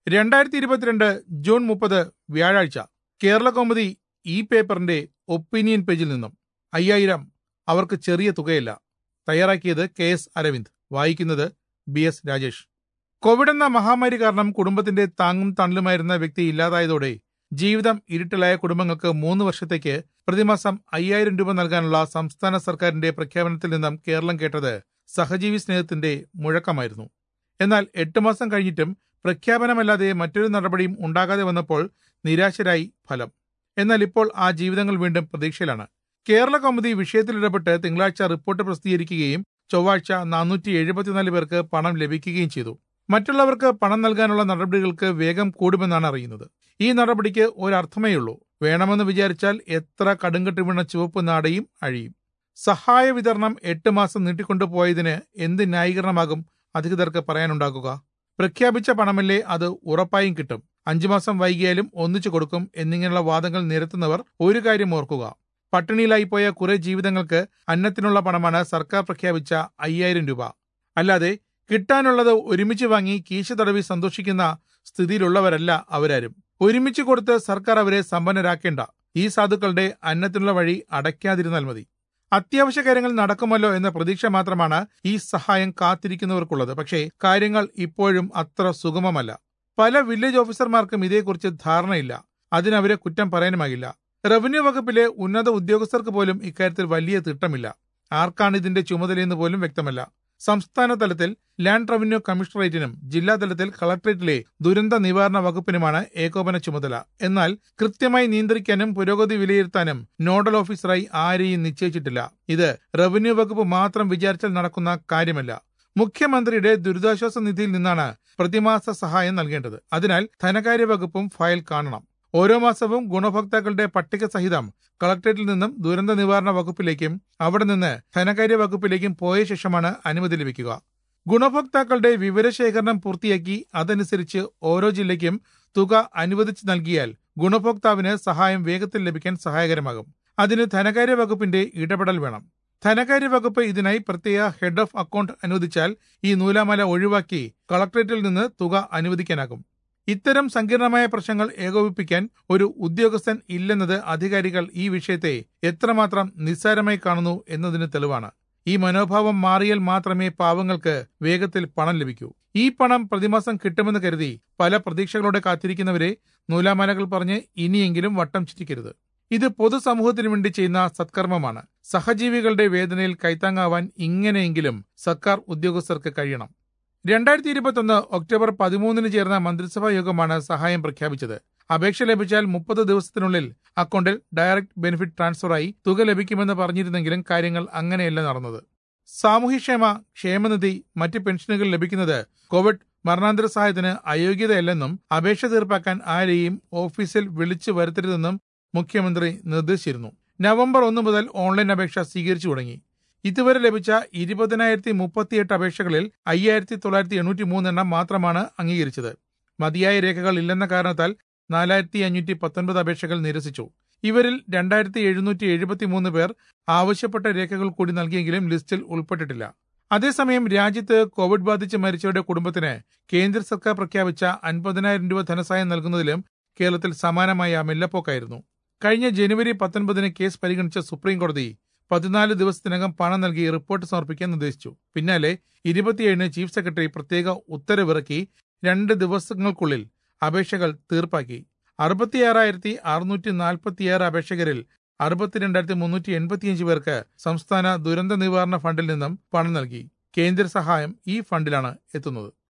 2022 June 30 വ്യാഴാഴ്ച കേരളകൗമുദി ഈ പേപ്പറിന്റെ ഒപ്പീനിയൻ പേജിൽ നിന്നും 5000 അവർക്ക് ചെറിയ തുകയല്ല. തയ്യാറാക്കിയത് KS അരവിന്ദ്, വായിക്കുന്നത് BS രാജേഷ്. കോവിഡ് എന്ന മഹാമാരി കാരണം കുടുംബത്തിന്റെ താങ്ങും തണലുമായിരുന്ന വ്യക്തി ഇല്ലാതായതോടെ ജീവിതം ഇരുട്ടിലായ കുടുംബങ്ങൾക്ക് 3 വർഷത്തേക്ക് പ്രതിമാസം 5000 രൂപ നൽകാനുള്ള സംസ്ഥാന സർക്കാരിന്റെ പ്രഖ്യാപനത്തിൽ നിന്നും കേരളം കേട്ടത് സഹജീവി സ്നേഹത്തിന്റെ മുഴക്കമായിരുന്നു. എന്നാൽ 8 മാസം കഴിഞ്ഞിട്ടും പ്രഖ്യാപനമല്ലാതെ മറ്റൊരു നടപടിയും ഉണ്ടാകാതെ വന്നപ്പോൾ നിരാശരായി ഫലം. എന്നാൽ ഇപ്പോൾ ആ ജീവിതങ്ങൾ വീണ്ടും പ്രതീക്ഷയിലാണ്. കേരള കൗമുദി വിഷയത്തിൽ ഇടപെട്ട് തിങ്കളാഴ്ച റിപ്പോർട്ട് പ്രസിദ്ധീകരിക്കുകയും ചൊവ്വാഴ്ച 474 പേർക്ക് പണം ലഭിക്കുകയും ചെയ്തു. മറ്റുള്ളവർക്ക് പണം നൽകാനുള്ള നടപടികൾക്ക് വേഗം കൂടുമെന്നാണ് അറിയുന്നത്. ഈ നടപടിക്ക് ഒരർത്ഥമേയുള്ളൂ. വേണമെന്ന് വിചാരിച്ചാൽ എത്ര കടുങ്കട്ടി വീണ ചുവപ്പ് നാടയും അഴിയും. സഹായ വിതരണം 8 മാസം നീട്ടിക്കൊണ്ടുപോയതിന് എന്ത് ന്യായീകരണമാകും അധികൃതർക്ക് പറയാനുണ്ടാകുക? പ്രഖ്യാപിച്ച പണമല്ലേ, അത് ഉറപ്പായും കിട്ടും, 5 മാസം വൈകിയാലും ഒന്നിച്ചു കൊടുക്കും എന്നിങ്ങനെയുള്ള വാദങ്ങൾ നിരത്തുന്നവർ ഒരു കാര്യം ഓർക്കുക. പട്ടിണിയിലായിപ്പോയ കുറെ ജീവിതങ്ങൾക്ക് അന്നത്തിനുള്ള പണമാണ് സർക്കാർ പ്രഖ്യാപിച്ച 5000 രൂപ. അല്ലാതെ കിട്ടാനുള്ളത് ഒരുമിച്ച് വാങ്ങി കീശ തടവി സന്തോഷിക്കുന്ന സ്ഥിതിയിലുള്ളവരല്ല അവരാരും. ഒരുമിച്ച് കൊടുത്ത് സർക്കാർ അവരെ സമ്പന്നരാക്കേണ്ട. ഈ സാധുക്കളുടെ അന്നത്തിനുള്ള വഴി അടയ്ക്കാതിരുന്നാൽ മതി. അത്യാവശ്യ കാര്യങ്ങൾ നടക്കുമല്ലോ എന്ന പ്രതീക്ഷ മാത്രമാണ് ഈ സഹായം കാത്തിരിക്കുന്നവർക്കുള്ളത്. പക്ഷേ കാര്യങ്ങൾ ഇപ്പോഴും അത്ര സുഗമമല്ല. പല വില്ലേജ് ഓഫീസർമാർക്കും ഇതേക്കുറിച്ച് ധാരണയില്ല. അതിനവരെ കുറ്റം പറയാനുമാകില്ല. റവന്യൂ വകുപ്പിലെ ഉന്നത ഉദ്യോഗസ്ഥർക്ക് പോലും ഇക്കാര്യത്തിൽ വലിയ തിട്ടമില്ല. ആർക്കാണ് ഇതിന്റെ ചുമതലയെന്ന് പോലും വ്യക്തമല്ല. സംസ്ഥാന തലത്തിൽ ലാൻഡ് റവന്യൂ കമ്മീഷണറേറ്റിനും ജില്ലാ തലത്തിൽ കളക്ടറേറ്റിലെ ദുരന്ത നിവാരണ വകുപ്പിനുമാണ് ഏകോപന ചുമതല. എന്നാൽ കൃത്യമായി നിയന്ത്രിക്കാനും പുരോഗതി വിലയിരുത്താനും നോഡൽ ഓഫീസറായി ആരെയും നിശ്ചയിച്ചിട്ടില്ല. ഇത് റവന്യൂ വകുപ്പ് മാത്രം വിചാരിച്ചാൽ നടക്കുന്ന കാര്യമല്ല. മുഖ്യമന്ത്രിയുടെ ദുരിതാശ്വാസ നിധിയിൽ നിന്നാണ് പ്രതിമാസ സഹായം നൽകേണ്ടത്. അതിനാൽ ധനകാര്യ വകുപ്പും ഫയൽ കാണണം. ഓരോ മാസവും ഗുണഭോക്താക്കളുടെ പട്ടിക സഹിതം കളക്ടറേറ്റിൽ നിന്നും ദുരന്ത നിവാരണ വകുപ്പിലേക്കും അവിടെ നിന്ന് ധനകാര്യ വകുപ്പിലേക്കും പോയ ശേഷമാണ് അനുമതി ലഭിക്കുക. ഗുണഭോക്താക്കളുടെ വിവരശേഖരണം പൂർത്തിയാക്കി അതനുസരിച്ച് ഓരോ ജില്ലയ്ക്കും തുക അനുവദിച്ച് നൽകിയാൽ ഗുണഭോക്താവിന് സഹായം വേഗത്തിൽ ലഭിക്കാൻ സഹായകരമാകും. അതിന് ധനകാര്യ വകുപ്പിന്റെ ഇടപെടൽ വേണം. ധനകാര്യ വകുപ്പ് ഇതിനായി പ്രത്യേക ഹെഡ് ഓഫ് അക്കൗണ്ട് അനുവദിച്ചാൽ ഈ നൂലാമാല ഒഴിവാക്കി കളക്ടറേറ്റിൽ നിന്ന് തുക അനുവദിക്കാനാകും. ഇത്തരം സങ്കീർണമായ പ്രശ്നങ്ങൾ ഏകോപിപ്പിക്കാൻ ഒരു ഉദ്യോഗസ്ഥൻ ഇല്ലെന്നത് അധികാരികൾ ഈ വിഷയത്തെ എത്രമാത്രം നിസ്സാരമായി കാണുന്നു എന്നതിന് തെളിവാണ്. ഈ മനോഭാവം മാറിയാൽ മാത്രമേ പാവങ്ങൾക്ക് വേഗത്തിൽ പണം ലഭിക്കൂ. ഈ പണം പ്രതിമാസം കിട്ടുമെന്ന് കരുതി പല പ്രതീക്ഷകളോടെ കാത്തിരിക്കുന്നവരെ നൂലാമാലകൾ പറഞ്ഞ് ഇനിയെങ്കിലും വട്ടം ചുറ്റിക്കരുത്. ഇത് പൊതുസമൂഹത്തിനു വേണ്ടി ചെയ്യുന്ന സത്കർമ്മമാണ്. സഹജീവികളുടെ വേദനയിൽ കൈത്താങ്ങാവാൻ ഇങ്ങനെയെങ്കിലും സർക്കാർ ഉദ്യോഗസ്ഥർക്ക് കഴിയണം. 2021 ഒക്ടോബർ 13 ചേർന്ന മന്ത്രിസഭാ യോഗമാണ് സഹായം പ്രഖ്യാപിച്ചത്. അപേക്ഷ ലഭിച്ചാൽ 30 ദിവസത്തിനുള്ളിൽ അക്കൗണ്ടിൽ ഡയറക്ട് ബെനിഫിറ്റ് ട്രാൻസ്ഫറായി തുക ലഭിക്കുമെന്ന് പറഞ്ഞിരുന്നെങ്കിലും കാര്യങ്ങൾ അങ്ങനെയല്ല നടന്നത്. സാമൂഹ്യക്ഷേമ ക്ഷേമനിധി, മറ്റ് പെൻഷനുകൾ ലഭിക്കുന്നത് കോവിഡ് മരണാന്തര സഹായത്തിന് അയോഗ്യതയല്ലെന്നും അപേക്ഷ തീർപ്പാക്കാൻ ആരെയും ഓഫീസിൽ വിളിച്ചു വരുത്തരുതെന്നും മുഖ്യമന്ത്രി നിർദ്ദേശിച്ചിരുന്നു. നവംബർ 1 മുതൽ ഓൺലൈൻ അപേക്ഷ സ്വീകരിച്ചു തുടങ്ങി. ഇതുവരെ ലഭിച്ച 20,038 അപേക്ഷകളിൽ 5,983 എണ്ണം മാത്രമാണ് അംഗീകരിച്ചത്. മതിയായ രേഖകൾ ഇല്ലെന്ന കാരണത്താൽ 4,519 അപേക്ഷകൾ നിരസിച്ചു. ഇവരിൽ 2,773 പേർ ആവശ്യപ്പെട്ട രേഖകൾ കൂടി നൽകിയെങ്കിലും ലിസ്റ്റിൽ ഉൾപ്പെട്ടിട്ടില്ല. അതേസമയം രാജ്യത്ത് കോവിഡ് ബാധിച്ച് മരിച്ചവരുടെ കുടുംബത്തിന് കേന്ദ്ര സർക്കാർ പ്രഖ്യാപിച്ച 50,000 രൂപ ധനസഹായം നൽകുന്നതിലും കേരളത്തിൽ സമാനമായ മെല്ലപ്പോക്കായിരുന്നു. കഴിഞ്ഞ ജനുവരി 19 കേസ് പരിഗണിച്ച സുപ്രീം കോടതി 14 ദിവസത്തിനകം പണം നൽകി റിപ്പോർട്ട് സമർപ്പിക്കാൻ നിർദ്ദേശിച്ചു. പിന്നാലെ 27 ചീഫ് സെക്രട്ടറി പ്രത്യേക ഉത്തരവിറക്കി 2 ദിവസങ്ങൾക്കുള്ളിൽ അപേക്ഷകൾ തീർപ്പാക്കി. 66,646 അപേക്ഷകരിൽ 62,385 പേർക്ക് സംസ്ഥാന ദുരന്ത നിവാരണ ഫണ്ടിൽ നിന്നും പണം നൽകി. കേന്ദ്ര സഹായം ഈ ഫണ്ടിലാണ് എത്തുന്നത്.